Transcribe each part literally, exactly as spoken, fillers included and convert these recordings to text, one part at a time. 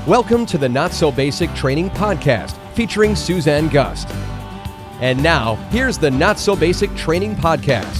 Welcome to the Not So Basic Training Podcast featuring Suzanne Gust. And now, here's the Not So Basic Training Podcast.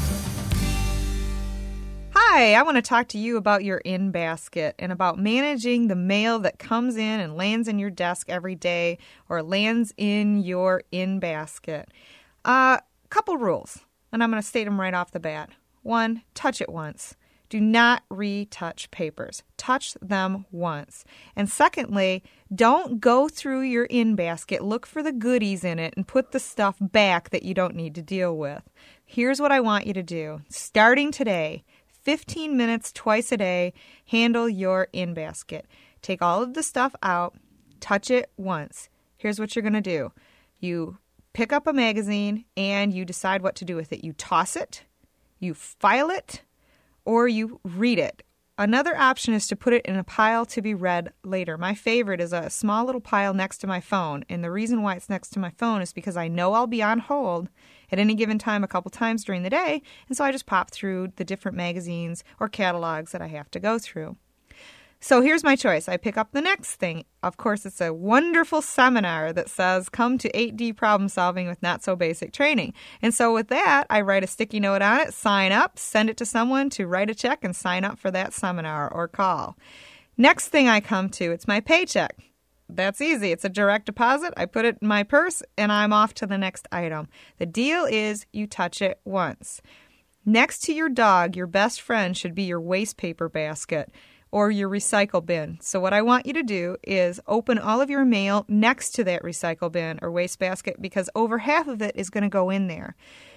Hi, I want to talk to you about your in-basket and about managing the mail that comes in and lands in your desk every day or lands in your in-basket. A uh, couple rules, and I'm going to state them right off the bat. One, touch it once. Do not retouch papers. Touch them once. And secondly, don't go through your in-basket, look for the goodies in it, and put the stuff back that you don't need to deal with. Here's what I want you to do. Starting today, fifteen minutes twice a day, handle your in-basket. Take all of the stuff out, touch it once. Here's what you're going to do. You pick up a magazine and you decide what to do with it. You toss it, you file it, or you read it. Another option is to put it in a pile to be read later. My favorite is a small little pile next to my phone, and the reason why it's next to my phone is because I know I'll be on hold at any given time a couple times during the day, and so I just pop through the different magazines or catalogs that I have to go through. So here's my choice. I pick up the next thing. Of course, it's a wonderful seminar that says, come to eight D problem solving with Not So Basic Training. And so with that, I write a sticky note on it, sign up, send it to someone to write a check and sign up for that seminar or call. Next thing I come to, it's my paycheck. That's easy. It's a direct deposit. I put it in my purse and I'm off to the next item. The deal is you touch it once. Next to your dog, your best friend should be your waste paper basket or your recycle bin. So what I want you to do is open all of your mail next to that recycle bin or waste basket because over half of it is going to go in there.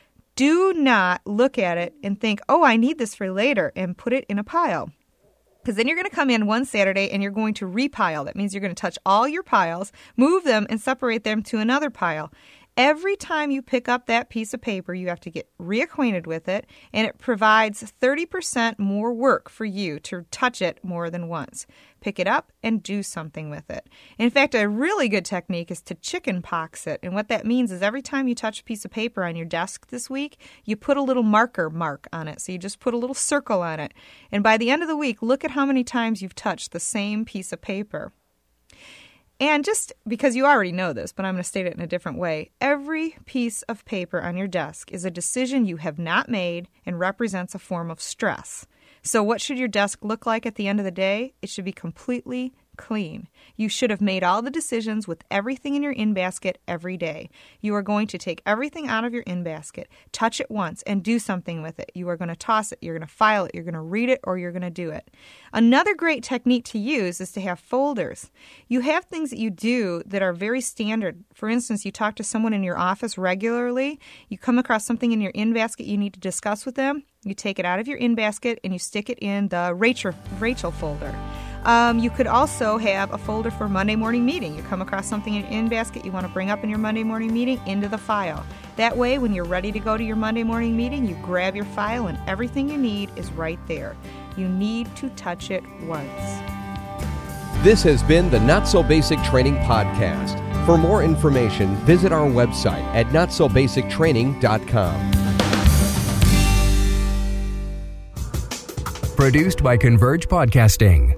Do not look at it and think, oh, I need this for later, and put it in a pile. Because then you're going to come in one Saturday and you're going to repile. That means you're going to touch all your piles, move them, and separate them to another pile. Every time you pick up that piece of paper, you have to get reacquainted with it, and it provides thirty percent more work for you to touch it more than once. Pick it up and do something with it. In fact, a really good technique is to chicken pox it, and what that means is every time you touch a piece of paper on your desk this week, you put a little marker mark on it. So you just put a little circle on it, and by the end of the week, look at how many times you've touched the same piece of paper. And just because you already know this, but I'm going to state it in a different way, every piece of paper on your desk is a decision you have not made and represents a form of stress. So what should your desk look like at the end of the day? It should be completely clean. You should have made all the decisions with everything in your in-basket every day. You are going to take everything out of your in-basket, touch it once, and do something with it. You are going to toss it, you're going to file it, you're going to read it, or you're going to do it. Another great technique to use is to have folders. You have things that you do that are very standard. For instance, you talk to someone in your office regularly, you come across something in your in-basket you need to discuss with them, you take it out of your in-basket and you stick it in the Rachel, Rachel folder. Um, you could also have a folder for Monday morning meeting. You come across something in your in-basket you want to bring up in your Monday morning meeting, into the file. That way, when you're ready to go to your Monday morning meeting, you grab your file and everything you need is right there. You need to touch it once. This has been the Not So Basic Training Podcast. For more information, visit our website at not so basic training dot com. Produced by Converge Podcasting.